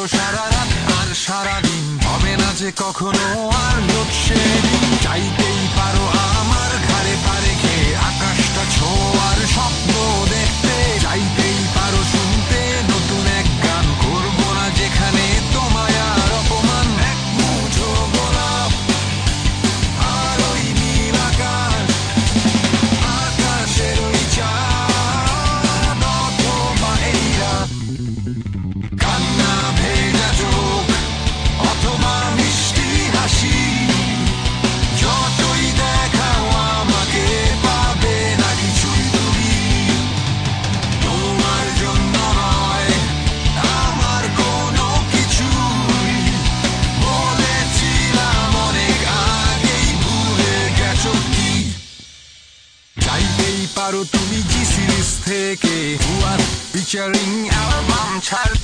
পারো সারা রাত আর সারাদিন, হবে না যে কখনো আর লোডশেডিং। চাইতেই পারো আমার ঘাড়ে পা রেখে আকাশটা ছোঁয়ার স্বপ্ন দেখতে, চাইতেই পারো শুনতে নতুন এক গান, করবো না যেখানে তোমায় আর অপমান। এক মুঠো গোলাপ আর ওই নীল আকাশ, আকাশের ওই চাঁদ অথবা এই রাত, কান্না ভেজা চোখ অথবা মিষ্টি হাসি, যতই দেখাও আমাকে পাবে না কিছুই তুমি। তোমার জন্য নয় আমার কোনো কিছুই, বলেছিলাম অনেক আগেই, ভুলে গেছো কি? চাইতেই পারো তুমি জি সিরিজ থেকে ফিচারিং অ্যালবাম ছাড়তে,